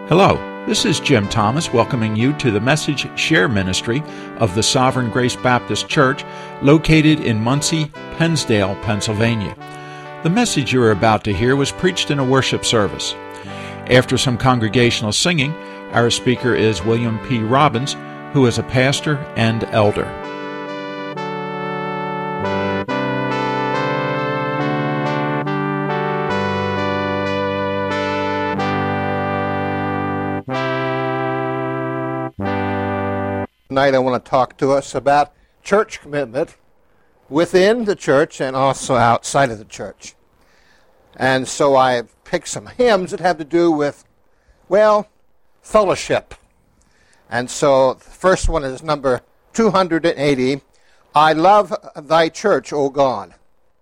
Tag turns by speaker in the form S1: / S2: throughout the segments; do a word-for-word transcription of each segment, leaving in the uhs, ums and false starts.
S1: Hello, this is Jim Thomas welcoming you to the Message Share Ministry of the Sovereign Grace Baptist Church located in Muncie, Pennsdale, Pennsylvania. The message you are about to hear was preached in a worship service. After some congregational singing, our speaker is William P. Robbins, who is a pastor and elder.
S2: Tonight I want to talk to us about church commitment within the church and also outside of the church. And so I've picked some hymns that have to do with, well, fellowship. And so the first one is number two hundred eighty, I Love Thy Church, O God.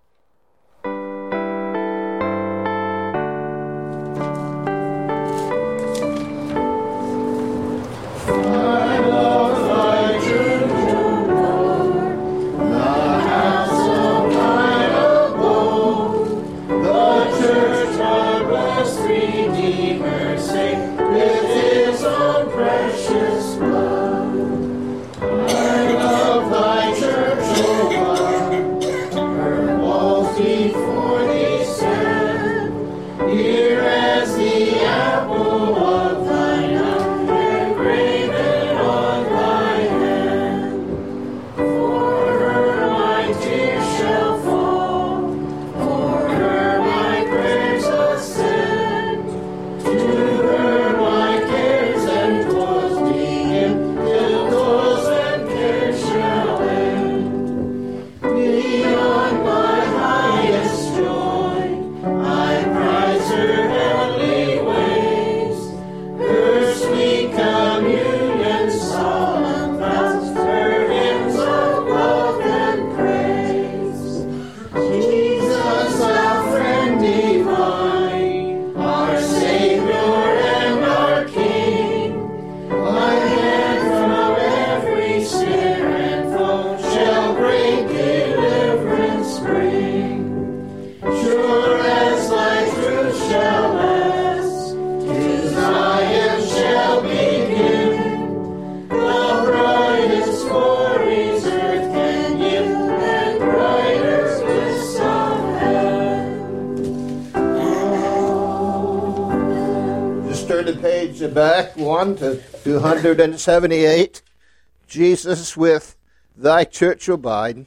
S2: Back one to two hundred seventy-eight. Jesus with Thy church abide,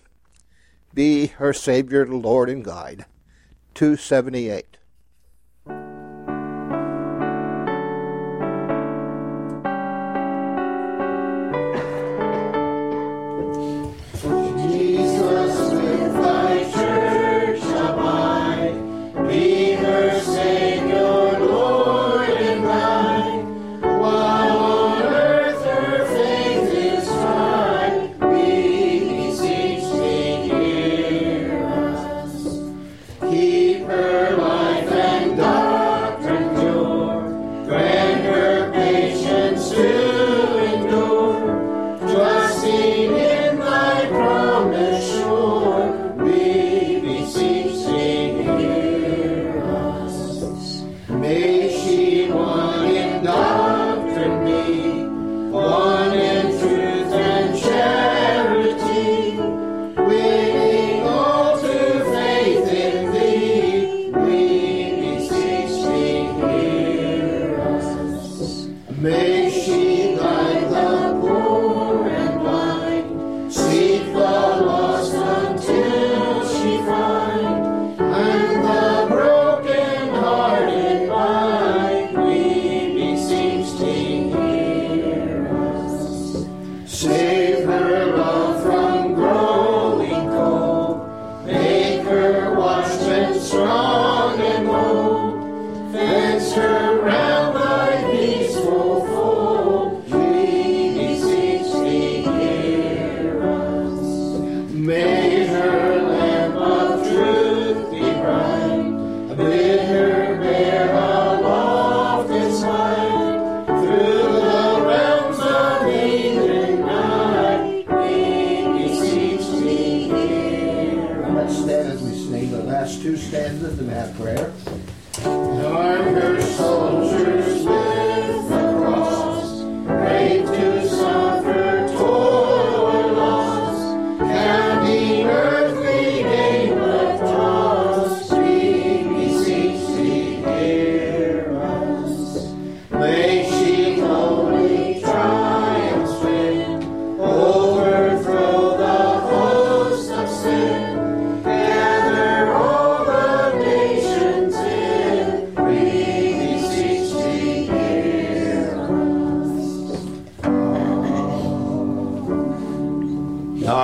S2: be her Savior, Lord, and guide. two seventy-eight. Two stanzas in that prayer. Arm your soldiers with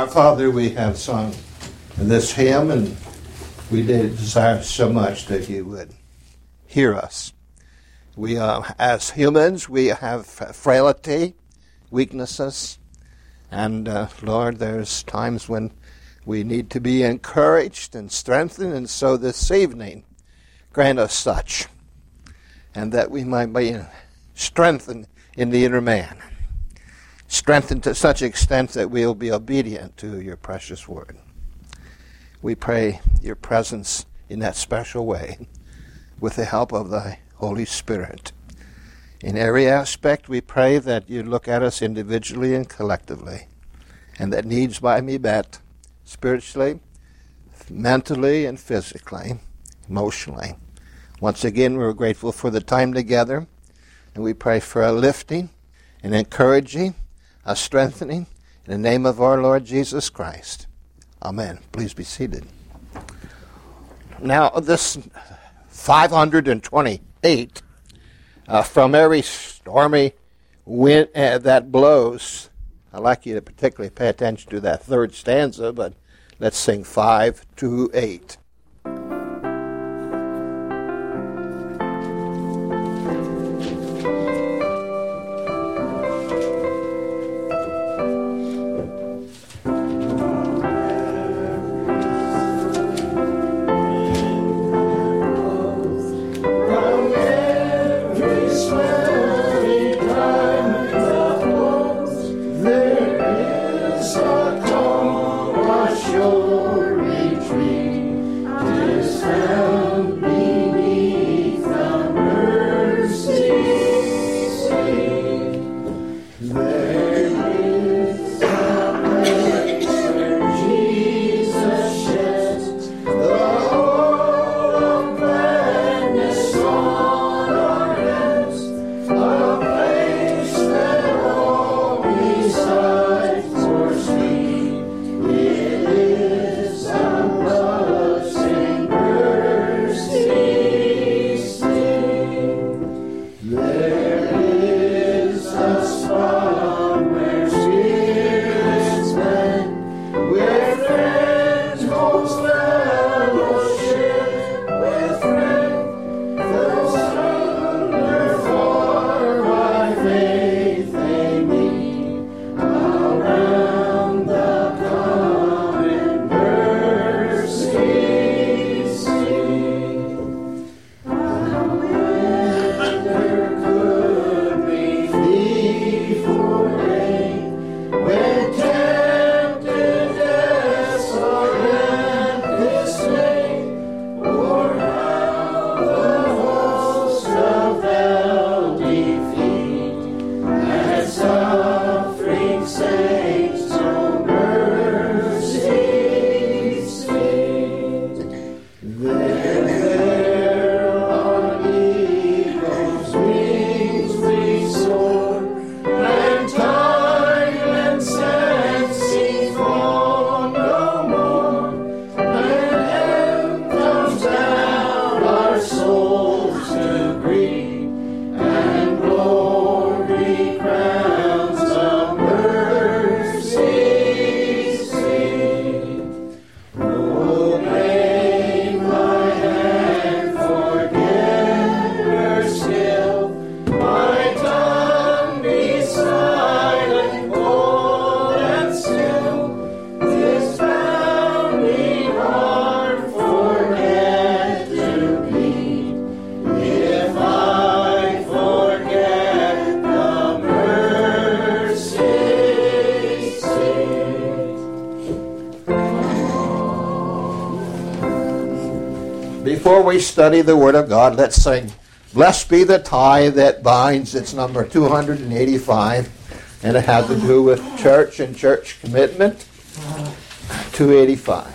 S2: Father, we have sung this hymn, and we did desire so much that you would hear us. We, uh, as humans, we have frailty, weaknesses, and uh, Lord, there's times when we need to be encouraged and strengthened, and so this evening, grant us such, and that we might be strengthened in the inner man, strengthened to such extent that we'll be obedient to your precious word. We pray your presence in that special way with the help of the Holy Spirit. In every aspect, we pray that you look at us individually and collectively, and that needs might be met spiritually, mentally, and physically, emotionally. Once again, we're grateful for the time together, and we pray for a lifting, an encouraging, a strengthening, in the name of our Lord Jesus Christ. Amen. Please be seated. Now, this five hundred twenty-eight, uh, from every stormy wind uh, that blows, I'd like you to particularly pay attention to that third stanza, but let's sing five to eight. Before we study the Word of God, let's sing, "Blessed be the tie that binds." It's number two hundred eighty-five, and it has to do with church and church commitment. two eighty-five.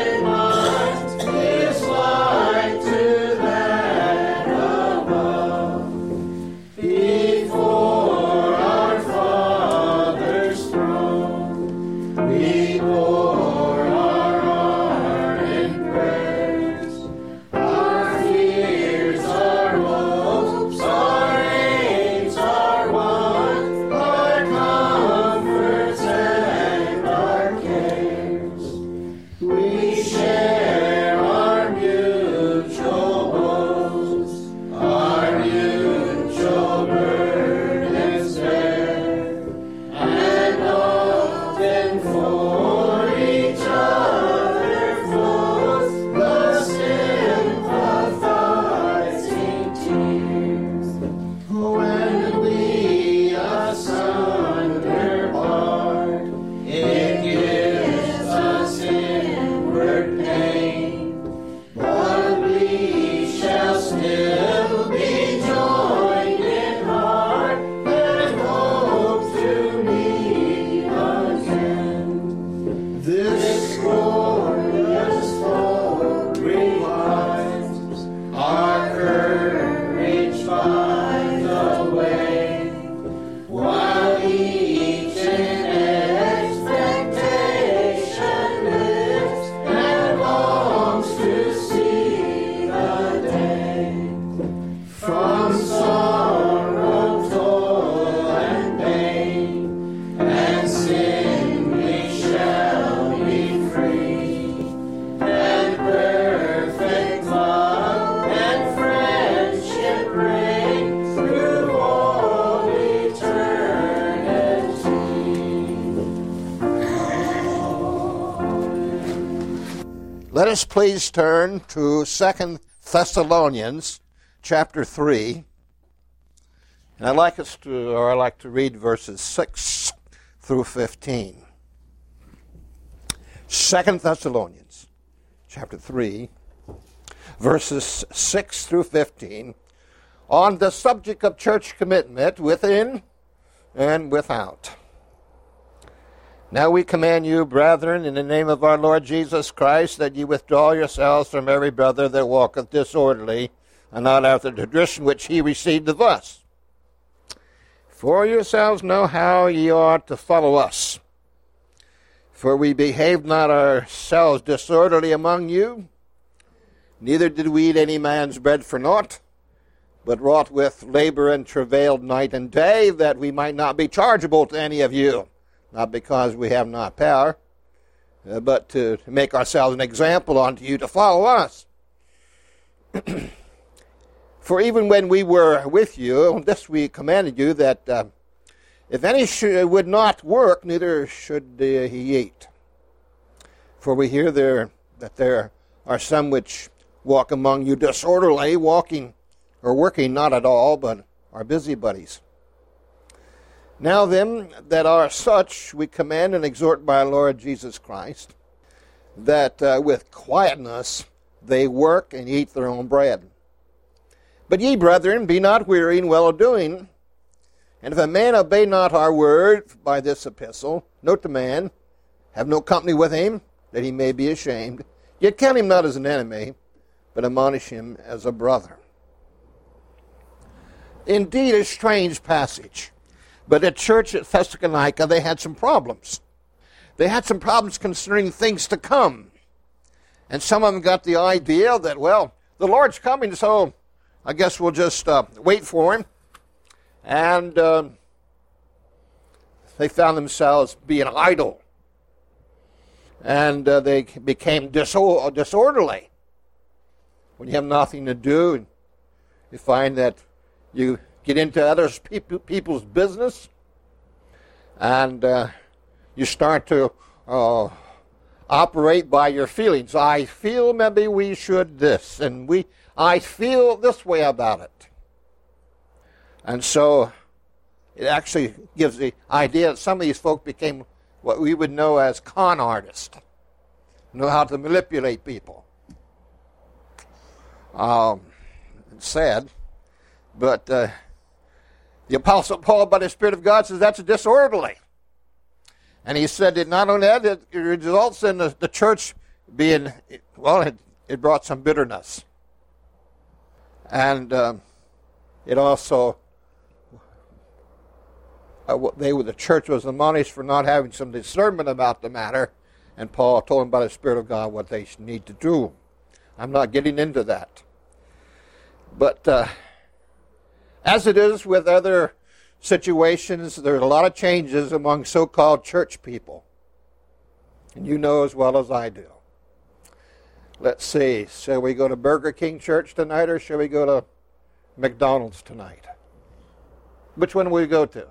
S3: Above.
S2: Let us please turn to Second Thessalonians chapter three. And I'd like us to, or I'd like to read verses six through fifteen. Second Thessalonians chapter three, verses six through fifteen, on the subject of church commitment within and without. Now we command you, brethren, in the name of our Lord Jesus Christ, that ye withdraw yourselves from every brother that walketh disorderly, and not after the tradition which he received of us. For yourselves know how ye ought to follow us. For we behaved not ourselves disorderly among you, neither did we eat any man's bread for naught, but wrought with labor and travailed night and day, that we might not be chargeable to any of you. Not because we have not power, uh, but to, to make ourselves an example unto you to follow us. For even when we were with you, this we commanded you, that uh, if any sh- would not work, neither should uh, he eat. For we hear there that there are some which walk among you disorderly, walking or working not at all, but are busybodies. Now them that are such we command and exhort by our Lord Jesus Christ, that uh, with quietness they work and eat their own bread. But ye, brethren, be not weary in well-doing. And if a man obey not our word by this epistle, note the man, have no company with him, that he may be ashamed. Yet count him not as an enemy, but admonish him as a brother. Indeed, a strange passage. But at church at Thessalonica, they had some problems. They had some problems concerning things to come. And some of them got the idea that, well, the Lord's coming, so I guess we'll just uh, wait for him. And uh, they found themselves being idle. And uh, they became disor- disorderly. When you have nothing to do, you find that you get into other people, people's business, and uh, you start to uh, operate by your feelings. I feel maybe we should this, and we I feel this way about it. And so it actually gives the idea that some of these folk became what we would know as con artists, know how to manipulate people. Um, it's sad, but uh, the Apostle Paul, by the Spirit of God, says that's disorderly. And he said that not only that, it results in the, the church being, well, it, it brought some bitterness. And um, it also, uh, they were, the church was admonished for not having some discernment about the matter. And Paul told them by the Spirit of God what they need to do. I'm not getting into that. But uh, as it is with other situations, there's a lot of changes among so-called church people. And you know as well as I do. Let's see, shall we go to Burger King Church tonight, or shall we go to McDonald's tonight? Which one will we go to?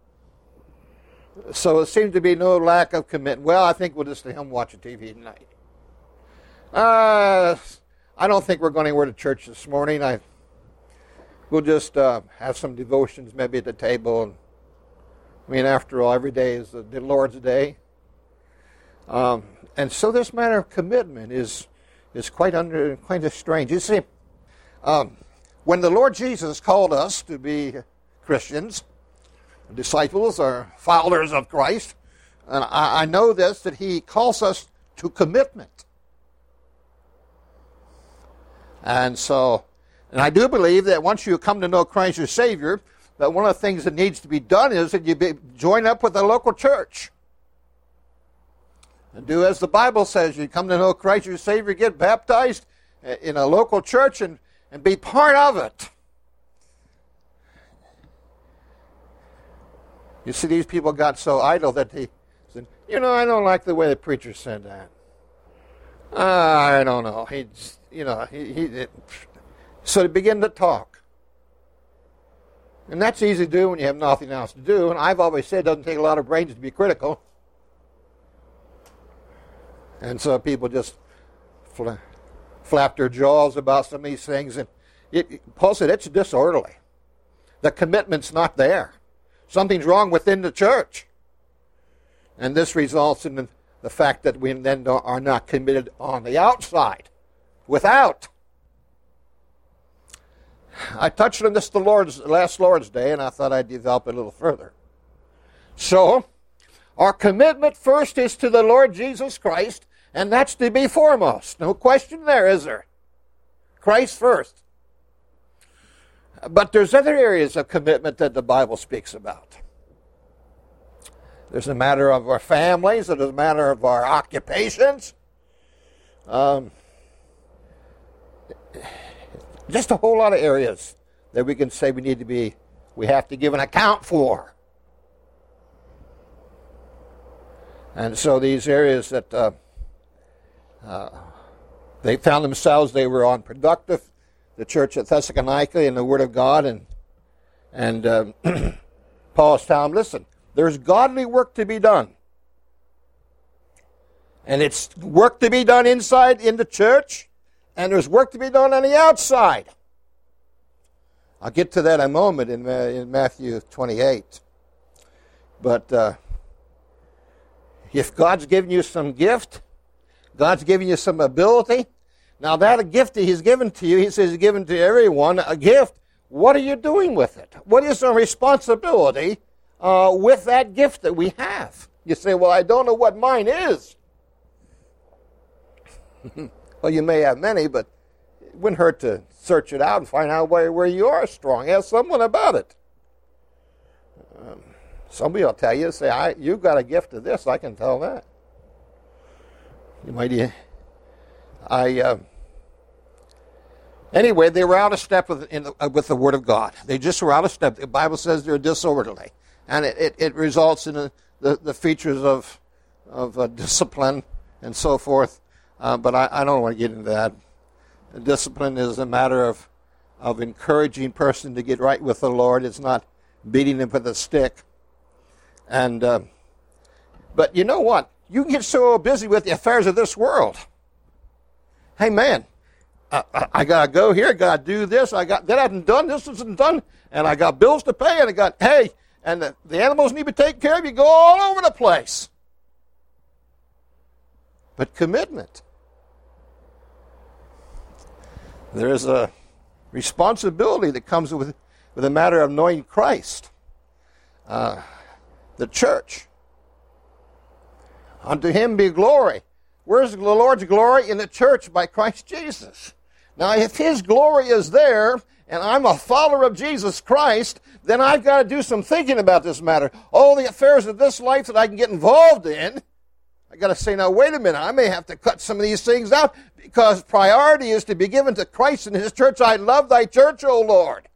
S2: So it seems to be no lack of commitment. Well, I think we'll just stay home watching T V tonight. Uh, I don't think we're going anywhere to church this morning. I We'll just uh, have some devotions maybe at the table. And, I mean, after all, every day is the, the Lord's day. Um, and so this matter of commitment is is quite under quite strange. You see, um, when the Lord Jesus called us to be Christians, disciples or followers of Christ, and I, I know this, that he calls us to commitment. And so... And I do believe that once you come to know Christ your Savior, that one of the things that needs to be done is that you be, join up with a local church. And do as the Bible says. You come to know Christ your Savior, get baptized in a local church and, and be part of it. You see, these people got so idle that they said, you know, I don't like the way the preacher said that. Uh, I don't know. He, you know, he... he it, So they begin to talk. And that's easy to do when you have nothing else to do. And I've always said it doesn't take a lot of brains to be critical. And so people just fla- flapped their jaws about some of these things. And it, Paul said it's disorderly. The commitment's not there. Something's wrong within the church. And this results in the, the fact that we then are not committed on the outside, without. I touched on this the Lord's, last Lord's Day, and I thought I'd develop it a little further. So, our commitment first is to the Lord Jesus Christ, and that's to be foremost. No question there, is there? Christ first. But there's other areas of commitment that the Bible speaks about. There's a matter of our families. There's a matter of our occupations. Um, just a whole lot of areas that we can say we need to be, we have to give an account for. And so these areas that uh, uh, they found themselves, they were unproductive. The church at Thessalonica in the Word of God, and and um, Paul's telling them, listen, there's godly work to be done. And it's work to be done inside in the church, and there's work to be done on the outside. I'll get to that in a moment in, in Matthew twenty-eight. But uh, if God's given you some gift, God's given you some ability, now that gift that He's given to you, He says He's given to everyone a gift. What are you doing with it? What is our responsibility uh, with that gift that we have? You say, well, I don't know what mine is. Well, you may have many, but it wouldn't hurt to search it out and find out where, where you are strong. Ask someone about it. Um, somebody will tell you, say, I, you've got a gift of this, I can tell that. You might... I uh, anyway, they were out of step with in the, uh, with the Word of God. They just were out of step. The Bible says they're disorderly, and it, it, it results in a, the the features of of uh, discipline and so forth. Uh, but I, I don't want to get into that. Discipline is a matter of of encouraging person to get right with the Lord. It's not beating them with a stick. And uh, but you know what? You can get so busy with the affairs of this world. Hey, man, I, I, I got to go here, I got to do this, I got that hasn't done, this isn't done, and I got bills to pay, and I got, hey, and the, the animals need to be taken care of, you go all over the place. But commitment. There's a responsibility that comes with, with the matter of knowing Christ. Uh, the church. Unto Him be glory. Where's the Lord's glory? In the church by Christ Jesus. Now, if His glory is there, and I'm a follower of Jesus Christ, then I've got to do some thinking about this matter. All the affairs of this life that I can get involved in, I've got to say, now, wait a minute, I may have to cut some of these things out, because priority is to be given to Christ and His church. I love Thy church, O Lord.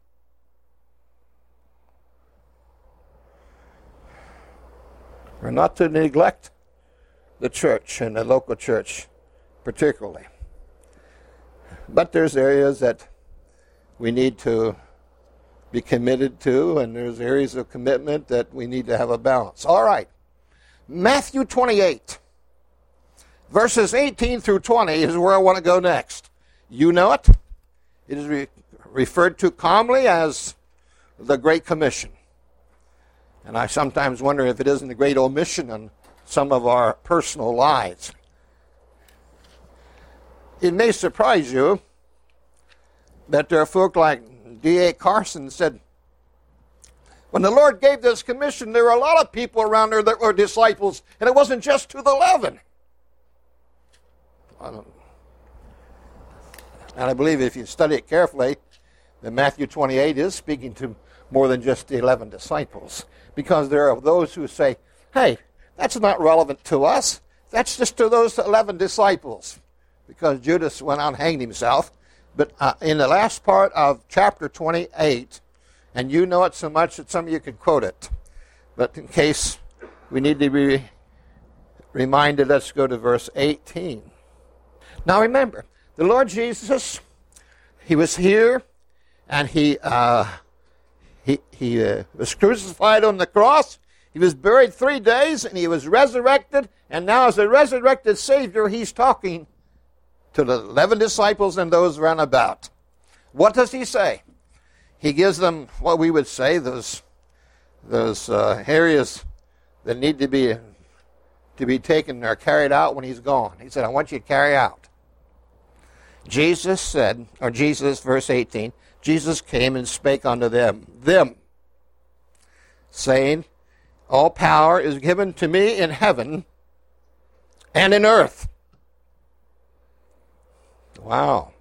S2: We're not to neglect the church and the local church particularly. But there's areas that we need to be committed to, and there's areas of commitment that we need to have a balance. All right. Matthew twenty-eight, verses eighteen through twenty is where I want to go next. You know it. It is re- referred to commonly as the Great Commission. And I sometimes wonder if it isn't the great omission on some of our personal lives. It may surprise you that there are folk like D A Carson said, when the Lord gave this commission, there were a lot of people around there that were disciples, and it wasn't just to the eleven. I don't, and I believe if you study it carefully, that Matthew twenty-eight is speaking to more than just the eleven disciples, because there are those who say, hey, that's not relevant to us. That's just to those eleven disciples, because Judas went out and hanged himself. But uh, in the last part of chapter twenty-eight, and you know it so much that some of you could quote it, but in case we need to be reminded, let's go to verse eighteen. Now remember, the Lord Jesus, He was here, and He uh, he, he uh, was crucified on the cross. He was buried three days, and He was resurrected, and now as a resurrected Savior, He's talking to the eleven disciples and those round about. What does he say? He gives them what we would say, those, those uh, areas that need to be, to be taken or carried out when he's gone. He said, I want you to carry out. Jesus said, or Jesus, verse eighteen, Jesus came and spake unto them, them, saying, all power is given to me in heaven and in earth. Wow.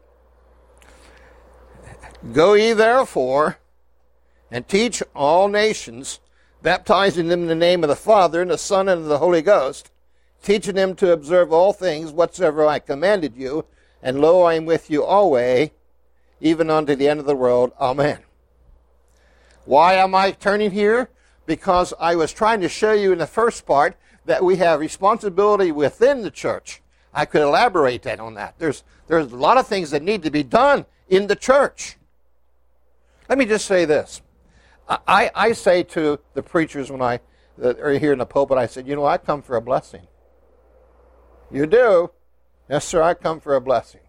S2: Go ye therefore and teach all nations, baptizing them in the name of the Father and the Son and of the Holy Ghost, teaching them to observe all things whatsoever I commanded you, and lo, I am with you always, even unto the end of the world. Amen. Why am I turning here? Because I was trying to show you in the first part that we have responsibility within the church. I could elaborate that on that. There's, there's a lot of things that need to be done in the church. Let me just say this. I, I say to the preachers when I that are here in the pulpit, I said, you know, I come for a blessing. You do? Yes, sir, I come for a blessing.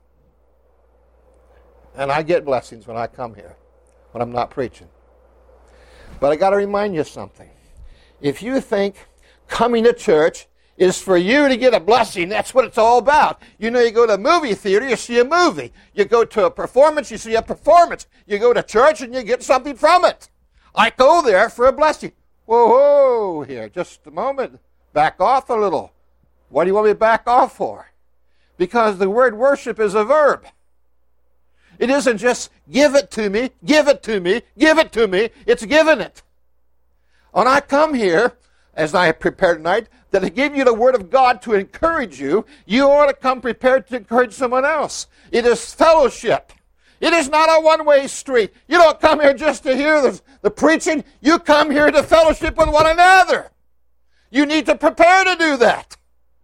S2: And I get blessings when I come here, when I'm not preaching. But I got to remind you something. If you think coming to church is for you to get a blessing, that's what it's all about. You know, you go to a movie theater, you see a movie. You go to a performance, you see a performance. You go to church and you get something from it. I go there for a blessing. Whoa, whoa, here, just a moment. Back off a little. What do you want me to back off for? Because the word worship is a verb. It isn't just give it to me, give it to me, give it to me. It's giving it. When I come here, as I prepare tonight, that to give you the Word of God to encourage you, you ought to come prepared to encourage someone else. It is fellowship. It is not a one-way street. You don't come here just to hear the, the preaching. You come here to fellowship with one another. You need to prepare to do that.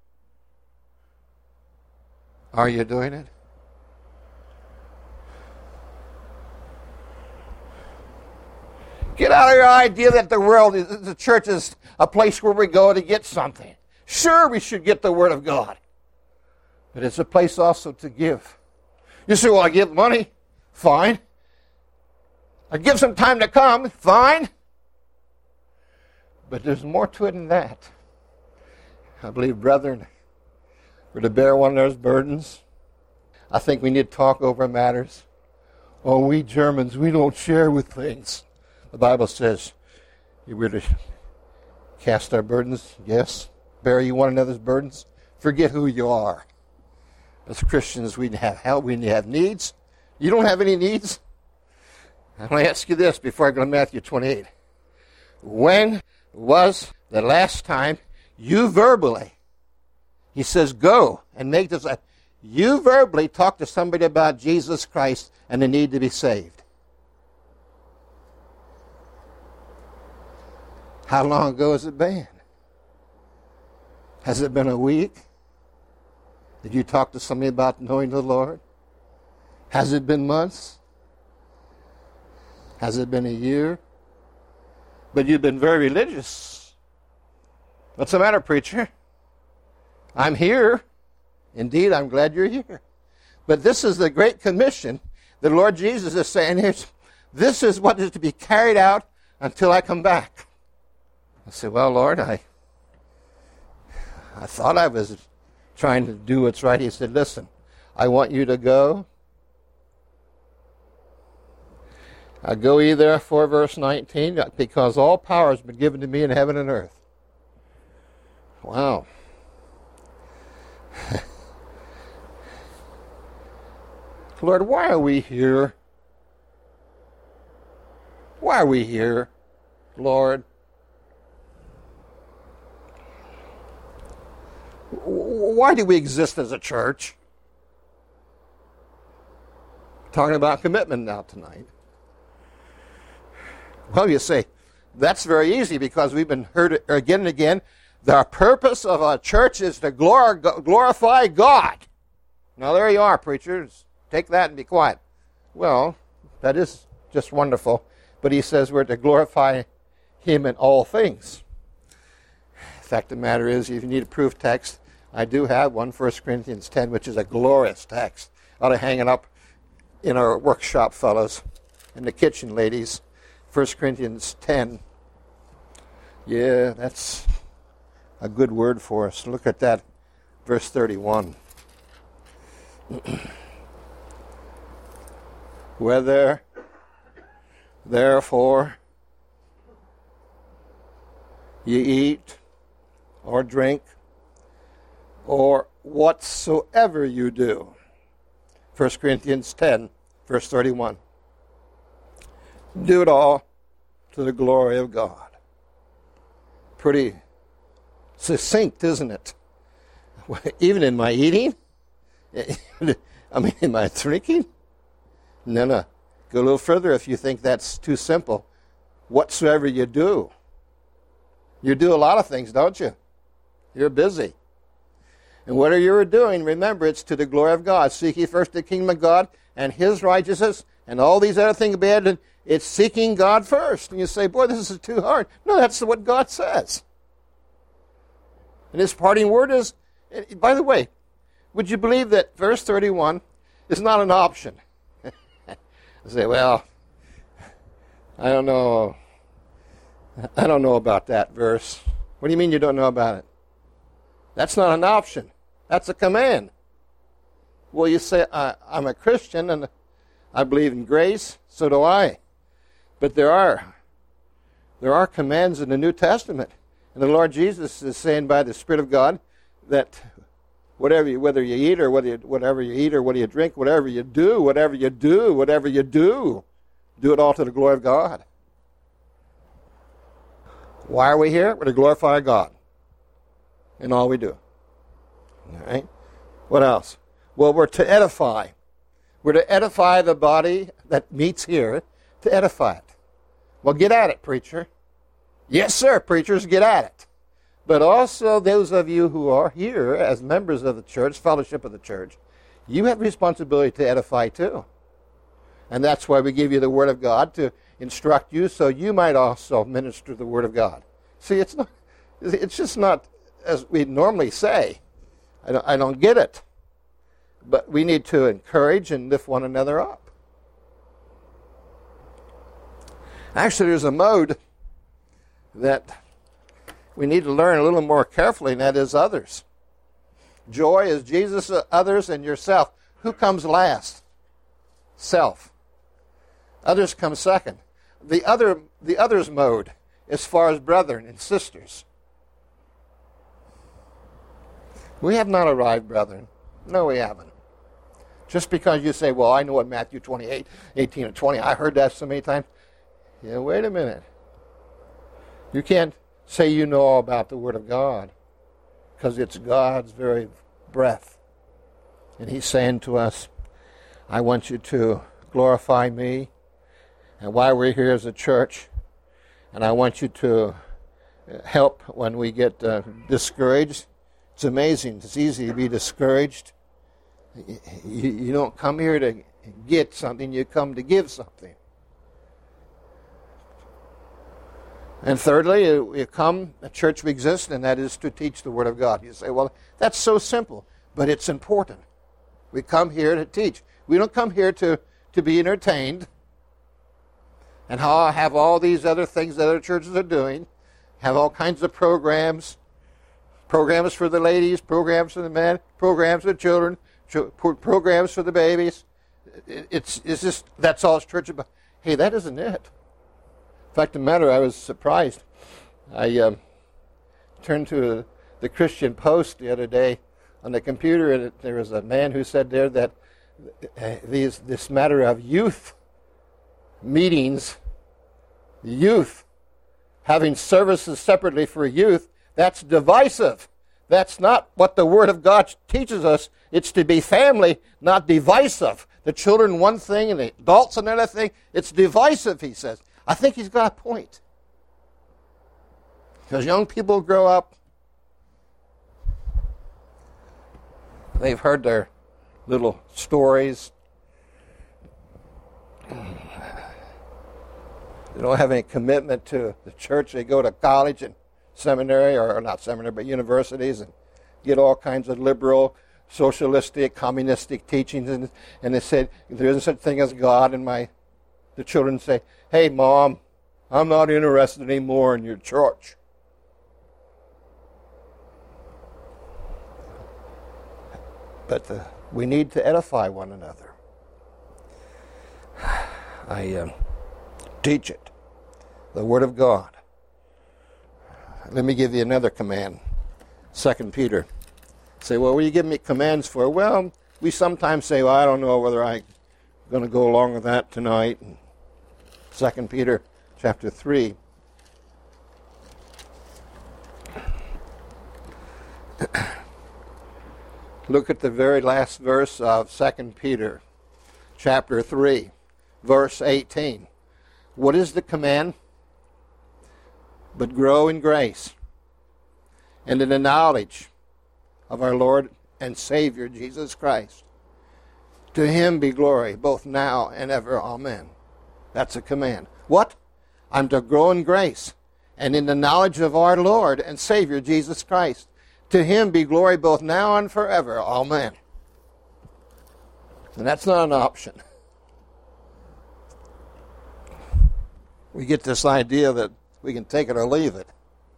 S2: Are you doing it? Get out of your idea that the world, is, the church is a place where we go to get something. Sure, we should get the Word of God. But it's a place also to give. You say, well, I give money. Fine. I give some time to come. Fine. But there's more to it than that. I believe, brethren, we're to bear one another's burdens. I think we need to talk over matters. Oh, we Germans, we don't share with things. The Bible says we're to cast our burdens, yes. Bear you one another's burdens. Forget who you are. As Christians, we have help, we have needs. You don't have any needs? I want to ask you this before I go to Matthew twenty-eight. When was the last time you verbally, he says, go and make this, you verbally talk to somebody about Jesus Christ and the need to be saved? How long ago has it been? Has it been a week? Did you talk to somebody about knowing the Lord? Has it been months? Has it been a year? But you've been very religious. What's the matter, preacher? I'm here. Indeed, I'm glad you're here. But this is the Great Commission. The Lord Jesus is saying, here's, this is what is to be carried out until I come back. I said, well, Lord, I, I thought I was trying to do what's right. He said, listen, I want you to go. I go ye therefore, verse nineteen, because all power has been given to me in heaven and earth. Wow. Lord, why are we here? Why are we here, Lord? Why do we exist as a church? We're talking about commitment now tonight. Well, you say, that's very easy because we've been heard again and again. The purpose of a church is to glorify God. Now, there you are, preachers. Take that and be quiet. Well, that is just wonderful. But he says we're to glorify Him in all things. The fact of the matter is, if you need a proof text, I do have one, First Corinthians ten, which is a glorious text. Ought to hang it up in our workshop, fellows, in the kitchen, ladies. First Corinthians ten. Yeah, that's a good word for us. Look at that, verse thirty-one. Whether, therefore, ye eat or drink, or whatsoever you do. First Corinthians ten, verse thirty-one. Do it all to the glory of God. Pretty succinct, isn't it? Even in my eating? I mean, in my drinking? No, no. Go a little further if you think that's too simple. Whatsoever you do. You do a lot of things, don't you? You're busy. And whatever you're doing, remember, it's to the glory of God. Seek ye first the kingdom of God and His righteousness, and all these other things will be added. It's seeking God first. And you say, boy, this is too hard. No, that's what God says. And His parting word is, by the way, would you believe that verse thirty-one is not an option? I say, well, I don't know. I don't know about that verse. What do you mean you don't know about it? That's not an option. That's a command. Well, you say, I, I'm a Christian and I believe in grace. So do I. But there are there are commands in the New Testament. And the Lord Jesus is saying by the Spirit of God that whatever you, whether you eat or whether you, whatever you eat or whether you drink, whatever you do, whatever you do, whatever you do, do it all to the glory of God. Why are we here? We're to glorify God in all we do. All right? What else? Well, we're to edify. We're to edify the body that meets here, to edify it. Well, get at it, preacher. Yes, sir, preachers, get at it. But also those of you who are here as members of the church, fellowship of the church, you have responsibility to edify too. And that's why we give you the Word of God to instruct you so you might also minister the Word of God. See, it's not, it's just not as we normally say. I don't, I don't get it. But we need to encourage and lift one another up. Actually, there's a mode that we need to learn a little more carefully, and that is others. Joy is Jesus, others, and yourself. Who comes last? Self. Others come second. The other, the others mode, as far as brethren and sisters. We have not arrived, brethren. No, we haven't. Just because you say, well, I know what Matthew twenty-eight, eighteen, and twenty, I heard that so many times. Yeah, wait a minute. You can't say you know all about the Word of God, because it's God's very breath. And He's saying to us, I want you to glorify me, and why we're here as a church, and I want you to help when we get uh, discouraged. It's amazing. It's easy to be discouraged. You, you don't come here to get something, you come to give something. And thirdly, you, you come, a church exists, and that is to teach the Word of God. You say, well, that's so simple, but it's important. We come here to teach. We don't come here to, to be entertained and how have all these other things that other churches are doing, have all kinds of programs, programs for the ladies, programs for the men, programs for the children, programs for the babies. It's, it's just, that's all church is about. Hey, that isn't it. In fact of the matter, I was surprised. I um, turned to the Christian Post the other day on the computer, and there was a man who said there that uh, these, this matter of youth meetings, youth, having services separately for youth, that's divisive. That's not what the Word of God teaches us. It's to be family, not divisive. The children one thing and the adults another thing. It's divisive, he says. I think he's got a point. Because young people grow up, they've heard their little stories. They don't have any commitment to the church. They go to college and seminary, or not seminary, but universities, and get all kinds of liberal, socialistic, communistic teachings, and, and they said, there isn't such a thing as God, and my the children say, hey, Mom, I'm not interested anymore in your church. But the, we need to edify one another. I uh, teach it, the Word of God. Let me give you another command. Second Peter. Say, well, what are you giving me commands for? Well, we sometimes say, well, I don't know whether I'm going to go along with that tonight. Second Peter chapter three. Look at the very last verse of Second Peter chapter three, verse eighteen. What is the command? But grow in grace and in the knowledge of our Lord and Savior Jesus Christ. To him be glory, both now and ever. Amen. That's a command. What? I'm to grow in grace and in the knowledge of our Lord and Savior Jesus Christ. To him be glory both now and forever. Amen. And that's not an option. We get this idea that we can take it or leave it.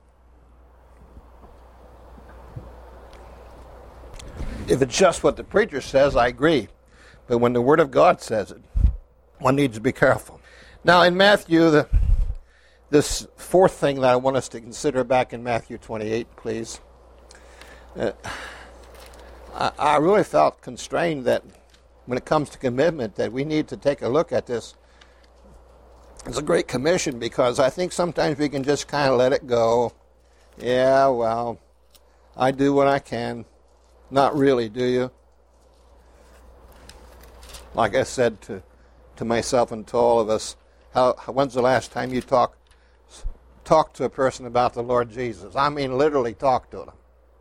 S2: If it's just what the preacher says, I agree. But when the Word of God says it, one needs to be careful. Now in Matthew, the, this fourth thing that I want us to consider back in Matthew twenty-eight, please. Uh, I, I really felt constrained that when it comes to commitment that we need to take a look at this. It's a great commission because I think sometimes we can just kind of let it go. Yeah, well, I do what I can. Not really, do you? Like I said to to myself and to all of us, how, when's the last time you talk talk to a person about the Lord Jesus? I mean, literally talk to them.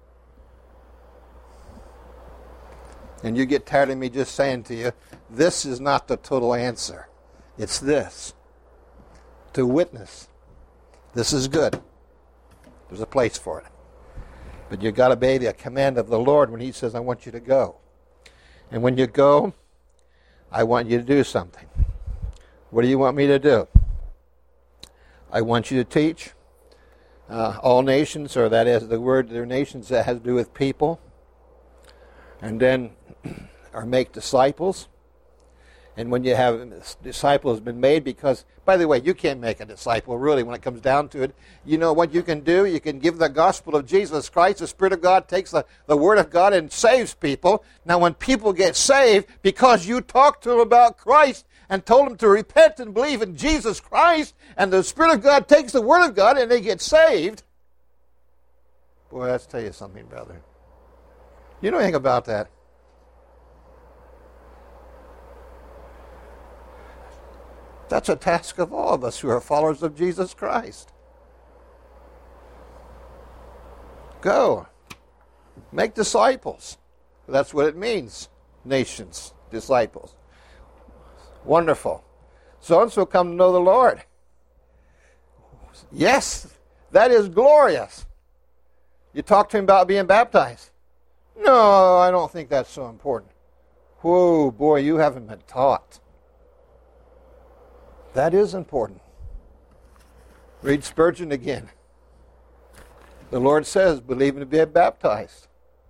S2: And you get tired of me just saying to you, this is not the total answer. It's this. To witness. This is good. There's a place for it. But you've got to obey the command of the Lord when he says, I want you to go. And when you go, I want you to do something. What do you want me to do? I want you to teach uh, all nations, or that is the word, their nations that has to do with people. And then, or make disciples. And when you have disciples been made, because, by the way, you can't make a disciple, really, when it comes down to it. You know what you can do? You can give the gospel of Jesus Christ. The Spirit of God takes the, the Word of God and saves people. Now, when people get saved, because you talked to them about Christ and told them to repent and believe in Jesus Christ, and the Spirit of God takes the Word of God and they get saved. Boy, let's tell you something, brother. You know anything about that? That's a task of all of us who are followers of Jesus Christ. Go. Make disciples. That's what it means. Nations, disciples. Wonderful. So-and-so come to know the Lord. Yes, that is glorious. You talk to him about being baptized. No, I don't think that's so important. Whoa, boy, you haven't been taught. That is important. Read Spurgeon again. The Lord says, believe and be baptized.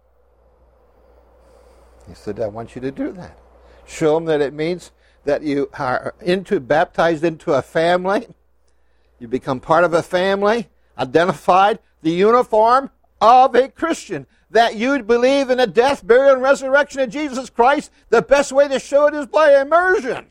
S2: He said, I want you to do that. Show them that it means that you are into baptized into a family. You become part of a family, identified, the uniform of a Christian. That you believe in the death, burial, and resurrection of Jesus Christ. The best way to show it is by immersion.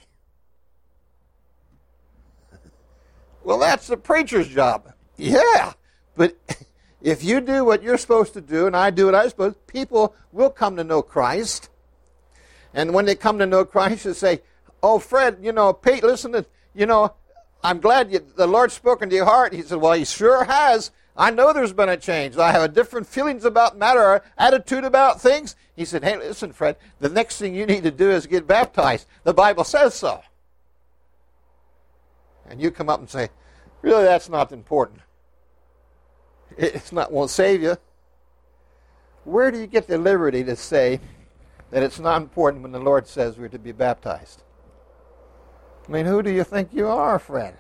S2: Well, that's the preacher's job. Yeah, but if you do what you're supposed to do, and I do what I'm supposed to, people will come to know Christ. And when they come to know Christ, they say, oh, Fred, you know, Pete, listen to, you know, I'm glad you, the Lord's spoken to your heart. He said, well, he sure has. I know there's been a change. I have a different feelings about matter, or attitude about things. He said, hey, listen, Fred, the next thing you need to do is get baptized. The Bible says so. And you come up and say, really, that's not important. It's not, won't save you. where do you get the liberty to say that it's not important when the Lord says we're to be baptized? I mean, who do you think you are, friend?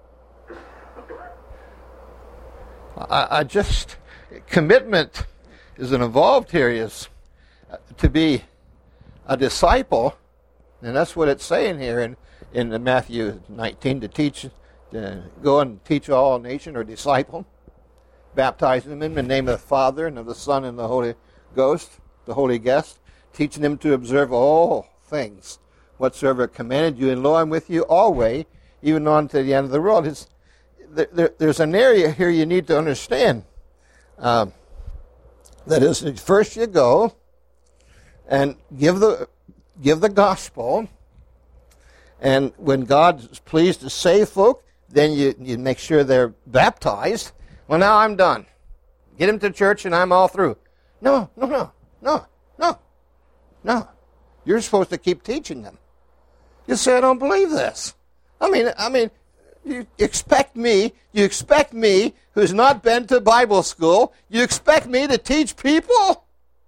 S2: I, I just, commitment is involved here is to be a disciple, and that's what it's saying here in, in Matthew nineteen, to teach, to go and teach all nation or disciple, baptizing them in the name of the Father and of the Son and the Holy Ghost, the Holy Guest, teaching them to observe all things whatsoever commanded you, and lo, I'm with you always, even on to the end of the world. It's, there, there, there's an area here you need to understand. Um, that is, first you go and give the give the gospel, and when God's pleased to save folk, then you, you make sure they're baptized. Well, now I'm done. Get them to church and I'm all through. No, no, no, no, no, no. You're supposed to keep teaching them. You say, I don't believe this. I mean, I mean, you expect me, you expect me, who's not been to Bible school, you expect me to teach people?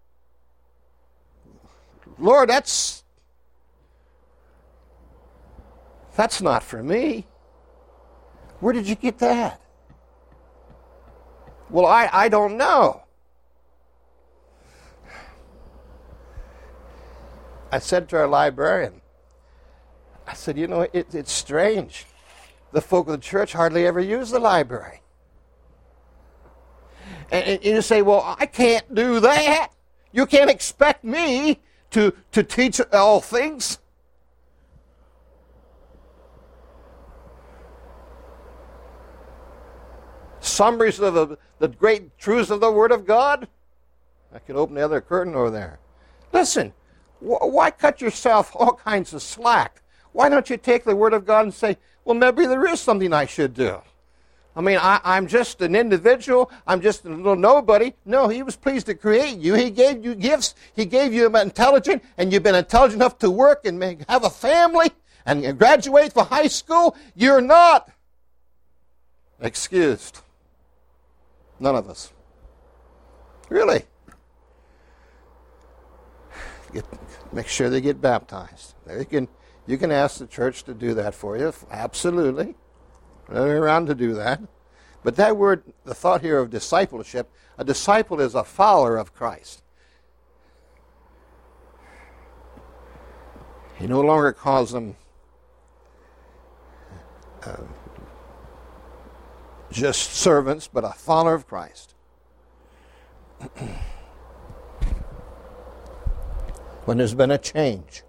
S2: Lord, that's, that's not for me. Where did you get that? Well, I, I don't know. I said to our librarian, I said, you know, it, it's strange. The folk of the church hardly ever use the library. And, and you say, well, I can't do that. You can't expect me to, to teach all things. Summaries of the, the great truths of the Word of God. I could open the other curtain over there. Listen, wh- why cut yourself all kinds of slack? Why don't you take the Word of God and say, well, maybe there is something I should do. I mean, I, I'm just an individual. I'm just a little nobody. No, He was pleased to create you. He gave you gifts. He gave you intelligence, and you've been intelligent enough to work and make, have a family and graduate from high school. You're not excused. None of us. Really. Get, make sure they get baptized. You can, you can ask the church to do that for you. Absolutely. They're around to do that. But that word, the thought here of discipleship, a disciple is a follower of Christ. He no longer calls them uh, just servants, but a follower of Christ. When there's been a change.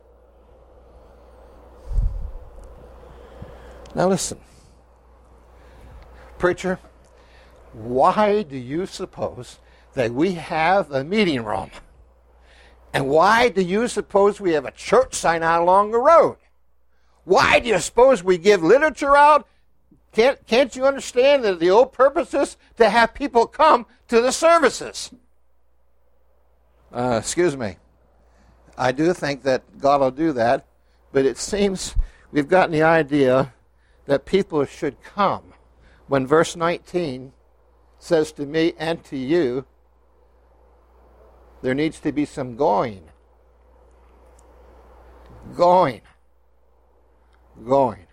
S2: Now listen. Preacher, why do you suppose that we have a meeting room? And why do you suppose we have a church sign out along the road? Why do you suppose we give literature out? Can't, can't you understand that the old purpose is to have people come to the services? Uh, excuse me. I do think that God will do that, but it seems we've gotten the idea that people should come. When verse nineteen says to me and to you, there needs to be some going. Going. Going.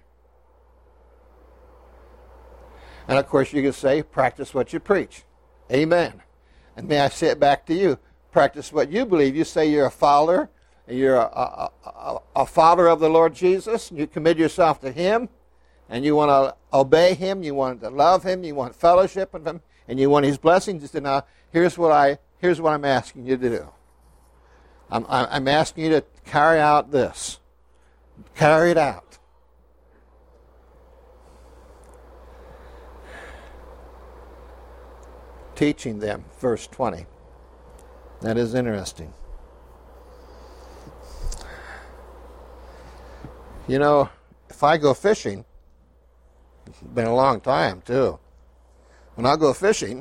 S2: And of course you can say, practice what you preach. Amen. And may I say it back to you. Practice what you believe. You say you're a follower, you're a, a, a, a follower of the Lord Jesus, and you commit yourself to Him, and you want to obey Him, you want to love Him, you want fellowship with Him, and you want His blessings. You say, now, here's what, I, here's what I'm asking you to do. I'm, I'm asking you to carry out this. Carry it out. Teaching them, verse twenty. That is interesting. You know, if I go fishing, it's been a long time too. When I go fishing,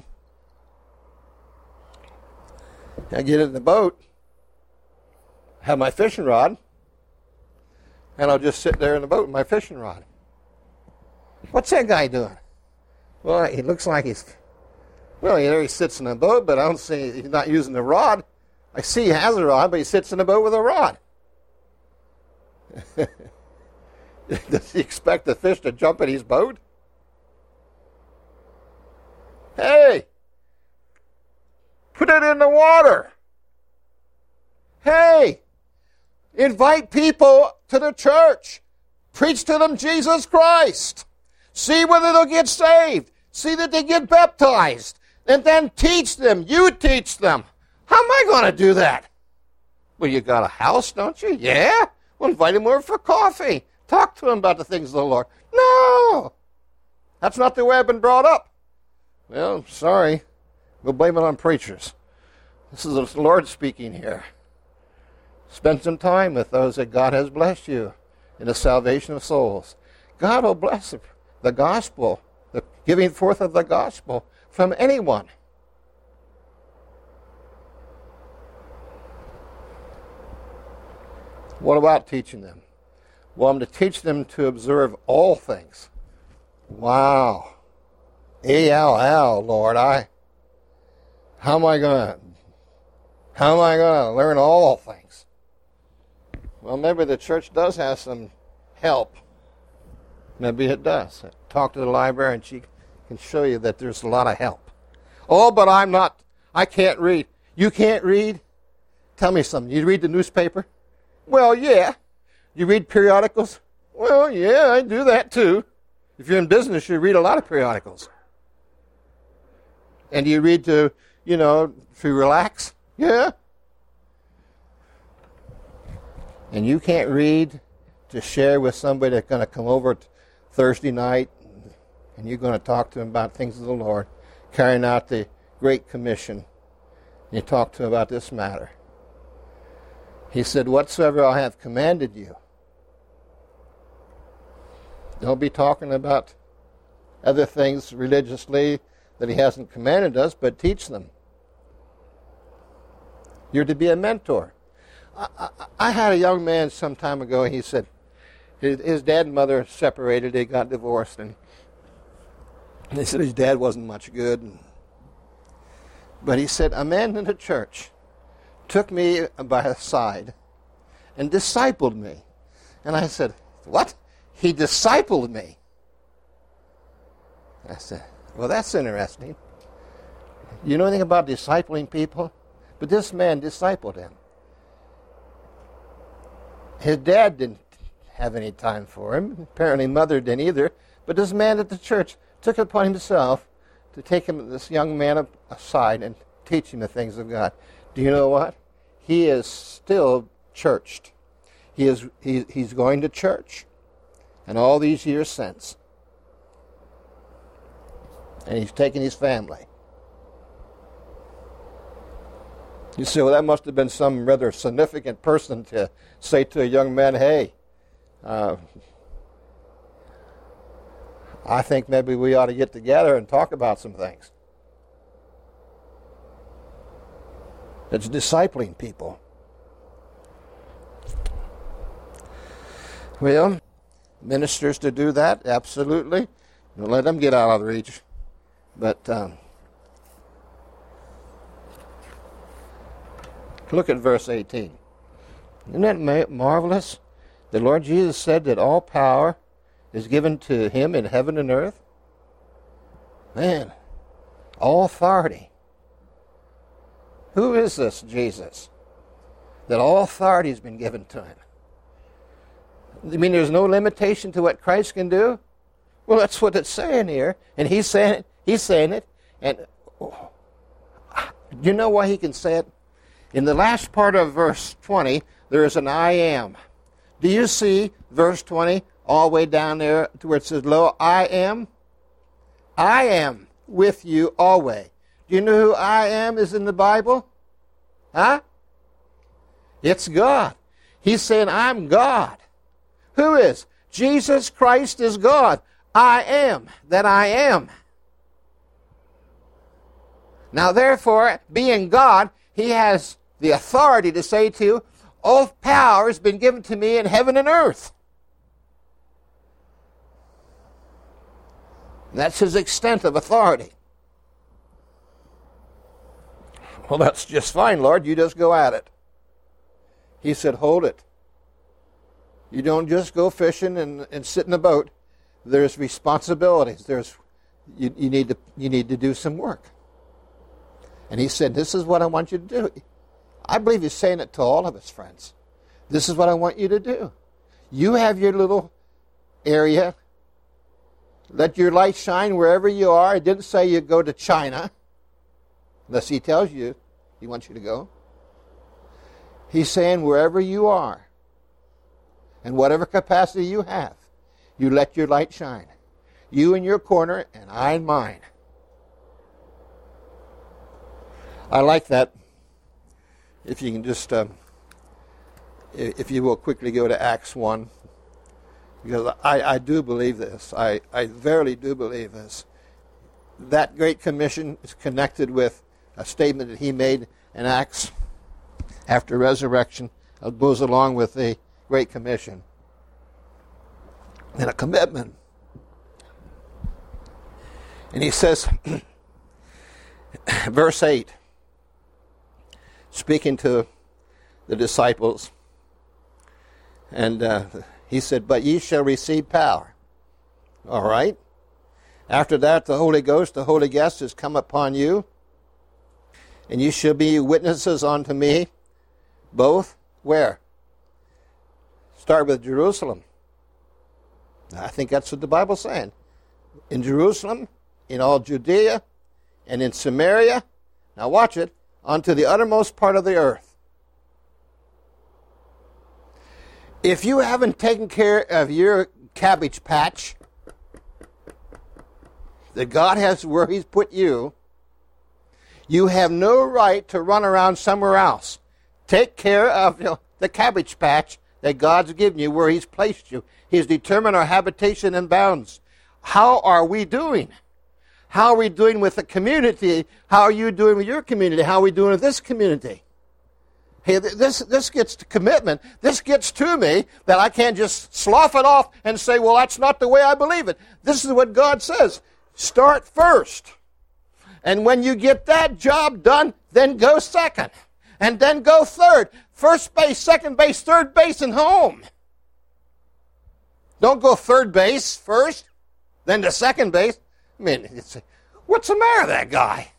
S2: I get in the boat, have my fishing rod, and I'll just sit there in the boat with my fishing rod. What's that guy doing? Well, he looks like he's Well, there he sits in a boat, but I don't see he's not using the rod. I see he has a rod, but he sits in a boat with a rod. Does he expect the fish to jump in his boat? Hey! Put it in the water! Hey! Invite people to the church. Preach to them Jesus Christ. See whether they'll get saved. See that they get baptized. And then teach them. You teach them. How am I going to do that? Well, you got a house, don't you? Yeah. Well, invite them over for coffee. Talk to them about the things of the Lord. No. That's not the way I've been brought up. Well, sorry. We'll blame it on preachers. This is the Lord speaking here. Spend some time with those that God has blessed you in the salvation of souls. God will bless the gospel, the giving forth of the gospel from anyone. What about teaching them? Well, I'm to teach them to observe all things. Wow. A L L, Lord, I, how am I going to, how am I going to learn all things? Well, maybe the church does have some help. Maybe it does. Talk to the library and she can show you that there's a lot of help. Oh, but I'm not, I can't read. You can't read? Tell me something. You read the newspaper? Well, yeah. You read periodicals? Well, yeah, I do that too. If you're in business, you read a lot of periodicals. And you read to, you know, to relax? Yeah. And you can't read to share with somebody that's going to come over Thursday night and you're going to talk to them about things of the Lord, carrying out the Great Commission. You talk to them about this matter. He said, whatsoever I have commanded you. Don't be talking about other things religiously that he hasn't commanded us, but teach them. You're to be a mentor. I, I, I had a young man some time ago, and he said his, his dad and mother separated, they got divorced, and they said his dad wasn't much good. And, but he said, a man in the church took me by the side and discipled me. And I said, what? He discipled me. I said, well, that's interesting. You know anything about discipling people? But this man discipled him. His dad didn't have any time for him. Apparently mother didn't either. But this man at the church took it upon himself to take him, this young man aside and teach him the things of God. Do you know what? He is still churched. He is he, he's going to church. And all these years since. And he's taken his family. You say, well, that must have been some rather significant person to say to a young man, hey, uh, I think maybe we ought to get together and talk about some things. It's discipling people. Well, ministers to do that, absolutely. Don't let them get out of reach. But um, look at verse eighteen. Isn't that ma- marvelous? The Lord Jesus said that all power is given to him in heaven and earth. Man, all authority. Who is this Jesus? That all authority has been given to him. You mean there's no limitation to what Christ can do? Well, that's what it's saying here. And he's saying it. He's saying it. And oh, you know why he can say it? In the last part of verse twenty, there is an I am. Do you see verse twenty all the way down there to where it says, lo, I am? I am with you always. Do you know who I am is in the Bible? Huh? It's God. He's saying, I'm God. Who is? Jesus Christ is God. I am that I am. Now, therefore, being God, he has the authority to say to you, all power has been given to me in heaven and earth. That's his extent of authority. Well, that's just fine, Lord. You just go at it. He said, hold it. You don't just go fishing and, and sit in a boat. There's responsibilities. There's you, you need to you need to do some work. And he said, this is what I want you to do. I believe he's saying it to all of his friends. This is what I want you to do. You have your little area. Let your light shine wherever you are. It didn't say you go to China, unless he tells you he wants you to go. He's saying wherever you are, in whatever capacity you have, you let your light shine. You in your corner, and I in mine. I like that. If you can just, um, if you will quickly go to Acts one, because I, I do believe this. I, I verily do believe this. That Great Commission is connected with a statement that he made in Acts after resurrection. It goes along with the Great Commission. And a commitment. And he says, verse eight, speaking to the disciples, and uh, he said, but ye shall receive power. All right. After that, the Holy Ghost, the Holy Guest, has come upon you, and you shall be witnesses unto me, both, where? Start with Jerusalem. I think that's what the Bible's saying. In Jerusalem, in all Judea, and in Samaria, now watch it, unto the uttermost part of the earth. If you haven't taken care of your cabbage patch that God has where he's put you, you have no right to run around somewhere else. Take care of you know, the cabbage patch that God's given you where he's placed you. He's determined our habitation and bounds. How are we doing? How are we doing with the community? How are you doing with your community? How are we doing with this community? Hey, this, this gets to commitment. This gets to me that I can't just slough it off and say, well, that's not the way I believe it. This is what God says. Start first. And when you get that job done, then go second. And then go third. First base, second base, third base, and home. Don't go third base first, then to second base. I mean, it's, what's the matter with that guy?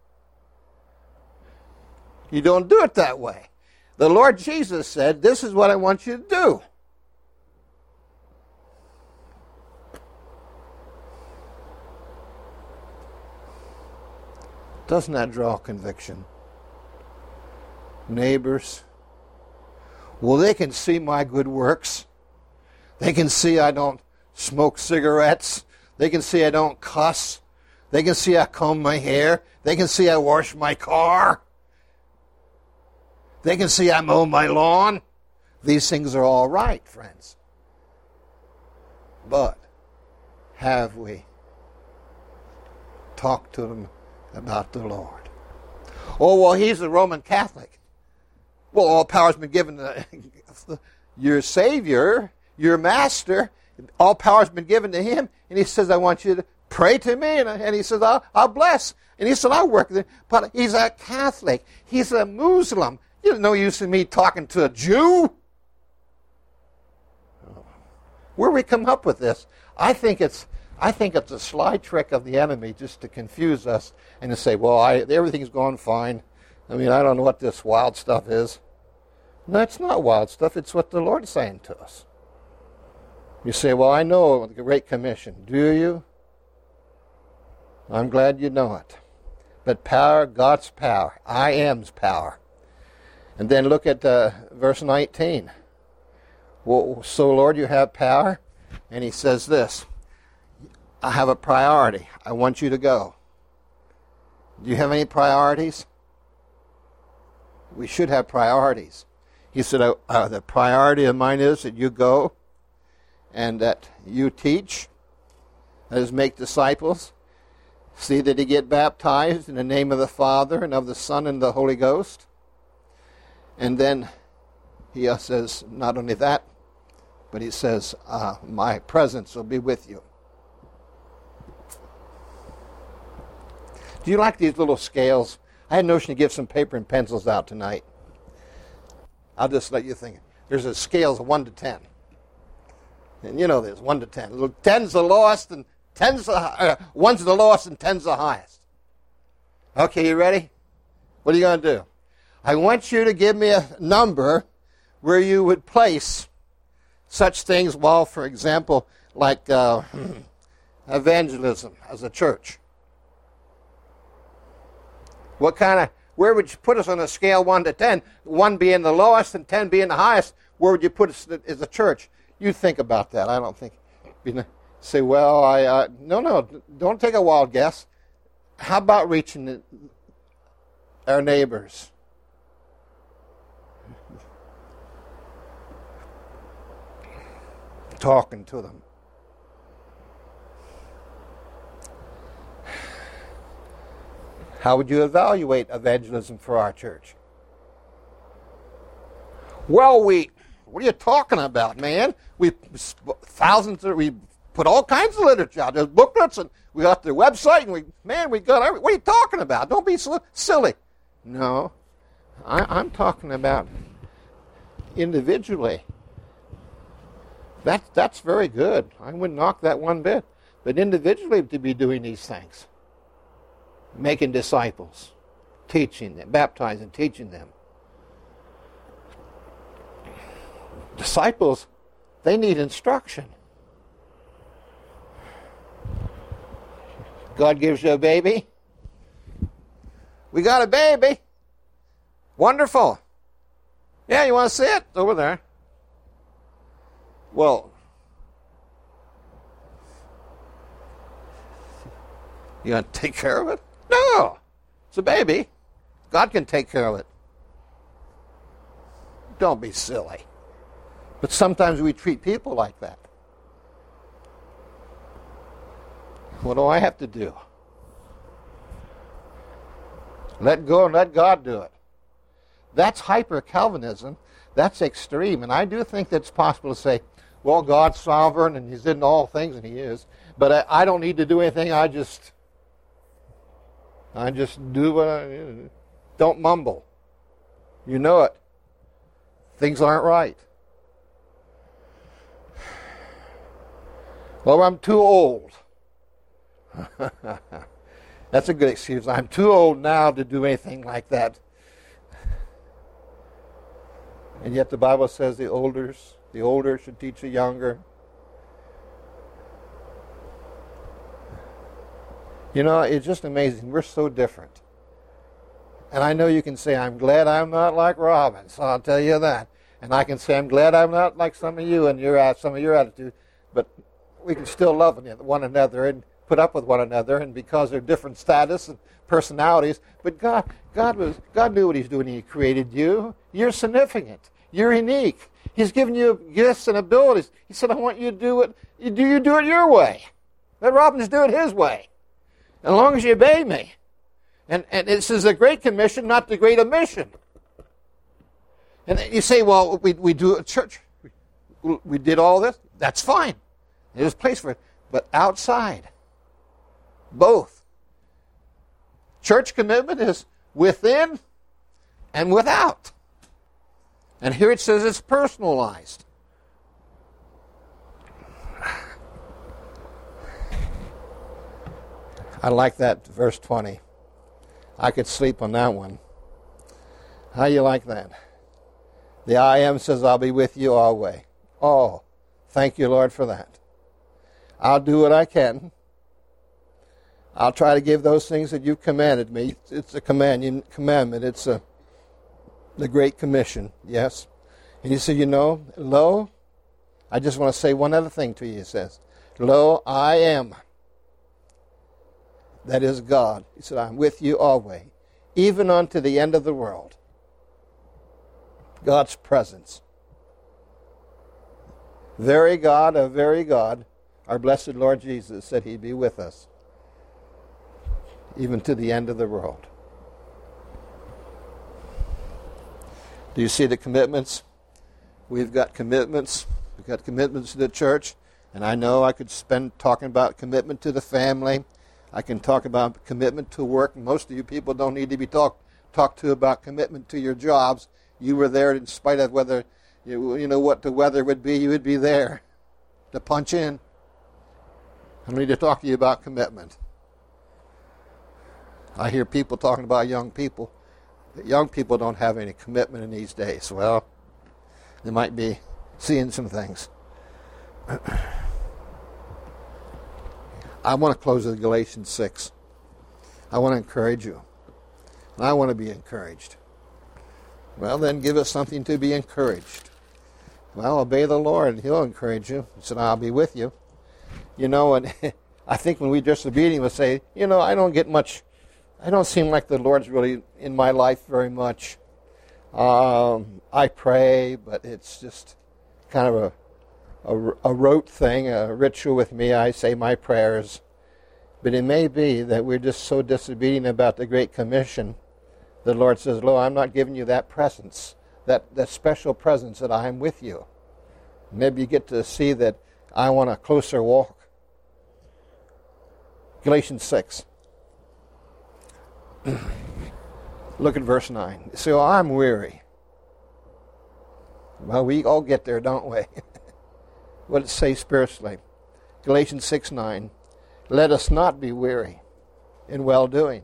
S2: You don't do it that way. The Lord Jesus said, this is what I want you to do. Doesn't that draw conviction? Neighbors, well, they can see my good works. They can see I don't smoke cigarettes. They can see I don't cuss. They can see I comb my hair. They can see I wash my car. They can see I mow my lawn. These things are all right, friends. But have we talked to them about the Lord? Oh, well, he's a Roman Catholic. Well, all power's been given to your Savior, your Master. All power's been given to him. And he says, I want you to pray to me. And, and he says, I'll, I'll bless. And he said, I'll work with him. But he's a Catholic. He's a Muslim. There's no use in me talking to a Jew. Where we come up with this? I think it's I think it's a sly trick of the enemy just to confuse us and to say, well, I, everything's going fine. I mean, I don't know what this wild stuff is. No, it's not wild stuff. It's what the Lord's saying to us. You say, well, I know the Great Commission. Do you? I'm glad you know it. But power, God's power. I am's power. And then look at uh, verse nineteen. Well, so, Lord, you have power. And he says this, I have a priority. I want you to go. Do you have any priorities? We should have priorities. He said, uh, uh, the priority of mine is that you go and that you teach, that is, make disciples. See that he get baptized in the name of the Father and of the Son and the Holy Ghost. And then he says, not only that, but he says, uh, my presence will be with you. Do you like these little scales? I had a notion to give some paper and pencils out tonight. I'll just let you think. There's a scale of one to ten. And you know this, one to ten. Ten's the lowest, and ten's the, uh, one's the lowest, and ten's the highest. Okay, you ready? What are you going to do? I want you to give me a number where you would place such things, well, for example, like uh, evangelism as a church. What kind of, where would you put us on a scale one to ten? one being the lowest and ten being the highest. Where would you put us as a church? You think about that. I don't think, you know, say, well, I, uh, no, no, don't take a wild guess. How about reaching the, our neighbors? Talking to them. How would you evaluate evangelism for our church? Well, we, what are you talking about, man? We thousands of, we put all kinds of literature out. There's booklets, and we got their website, and we, man, we got every, what are you talking about? Don't be so silly. No, I, I'm talking about individually. That, that's very good. I wouldn't knock that one bit. But individually to be doing these things. Making disciples. Teaching them. Baptizing, teaching them. Disciples, they need instruction. God gives you a baby. We got a baby. Wonderful. Yeah, you want to see it? It's over there. Well, you going to take care of it? No. It's a baby. God can take care of it. Don't be silly. But sometimes we treat people like that. What do I have to do? Let go and let God do it. That's hyper-Calvinism. That's extreme. And I do think that it's possible to say, well, God's sovereign and He's in all things, and He is. But I, I don't need to do anything. I just, I just do what I, don't mumble. You know it. Things aren't right. Well, I'm too old. That's a good excuse. I'm too old now to do anything like that. And yet the Bible says the olders, the older should teach the younger. You know, it's just amazing. We're so different. And I know you can say, I'm glad I'm not like Robin, so I'll tell you that. And I can say, I'm glad I'm not like some of you and your, some of your attitude. But we can still love one another and put up with one another, and because they're different status and personalities. But God, God was, God knew what He's doing. He created you. You're significant. You're unique. He's given you gifts and abilities. He said, I want you to do it. You do you do it your way. Let Robin do it his way. As long as you obey me. And and this is a great commission, not the great omission. And you say, well, we we do a church. We, we did all this. That's fine. There's a place for it. But outside, both. Church commitment is within and without. And here it says it's personalized. I like that, verse twenty. I could sleep on that one. How you like that? The I Am says, I'll be with you always. Oh, thank you, Lord, for that. I'll do what I can. I'll try to give those things that you've commanded me. It's a command, commandment. It's a, the Great Commission, yes. And he said, you know, lo, I just want to say one other thing to you, he says. Lo, I am. That is God. He said, I'm with you always, even unto the end of the world. God's presence. Very God of very God, our blessed Lord Jesus said He'd be with us, even to the end of the world. Do you see the commitments? We've got commitments. We've got commitments to the church. And I know I could spend talking about commitment to the family. I can talk about commitment to work. Most of you people don't need to be talked talked to about commitment to your jobs. You were there in spite of whether, you, you know, what the weather would be, you would be there to punch in. I need to talk to you about commitment. I hear people talking about young people. That young people don't have any commitment in these days. Well, they might be seeing some things. I want to close with Galatians six. I want to encourage you. And I want to be encouraged. Well, then give us something to be encouraged. Well, obey the Lord, and He'll encourage you. He said, I'll be with you. You know, and I think when we disobedient, we'll say, you know, I don't get much, I don't seem like the Lord's really in my life very much. Um, I pray, but it's just kind of a, a, a rote thing, a ritual with me. I say my prayers. But it may be that we're just so disobedient about the Great Commission. The Lord says, lo, I'm not giving you that presence, that, that special presence that I am with you. Maybe you get to see that I want a closer walk. Galatians six. Look at verse nine. So I'm weary. Well, we all get there, don't we? What does it say spiritually? Galatians six nine. Let us not be weary in well-doing.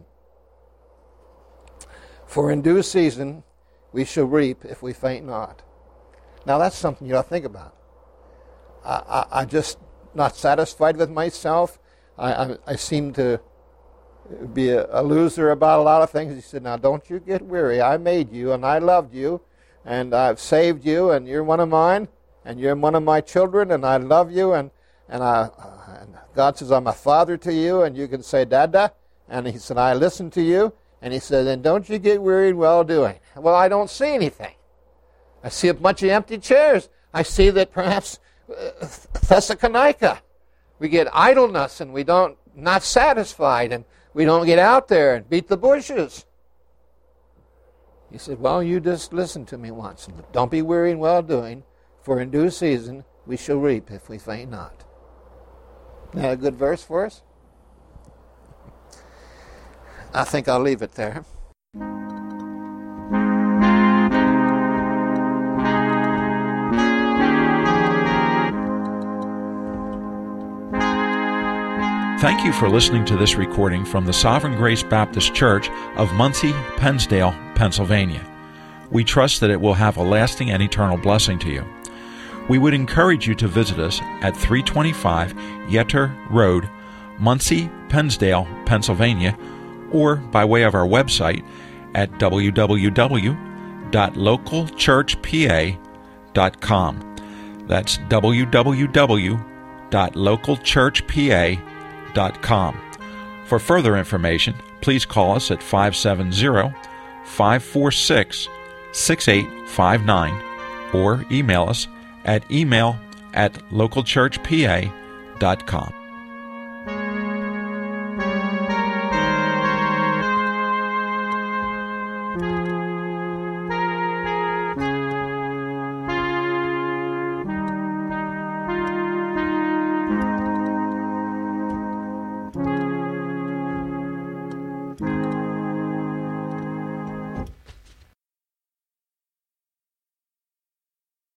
S2: For in due season we shall reap if we faint not. Now that's something you ought to think about. I, I, I'm just not satisfied with myself. I, I, I seem to be a, a loser about a lot of things. He said, now don't you get weary. I made you and I loved you and I've saved you and you're one of mine and you're one of my children and I love you and, and, I, uh, and God says, I'm a father to you and you can say, Dada. And He said, I listen to you. And He said, then don't you get weary in well-doing. Well, I don't see anything. I see a bunch of empty chairs. I see that perhaps uh, Thessalonica, we get idleness and we don't, not satisfied and we don't get out there and beat the bushes. He said, well, you just listen to me once. Don't be weary in well-doing, for in due season we shall reap if we faint not. Isn't that a good verse for us? I think I'll leave it there.
S1: Thank you for listening to this recording from the Sovereign Grace Baptist Church of Muncie, Pennsdale, Pennsylvania. We trust that it will have a lasting and eternal blessing to you. We would encourage you to visit us at three twenty-five Yetter Road, Muncie, Pennsdale, Pennsylvania, or by way of our website at w w w dot local church p a dot com. That's w w w dot local church p a dot com. For further information, please call us at five seven zero, five four six, six eight five nine or email us at email at local church p a dot com.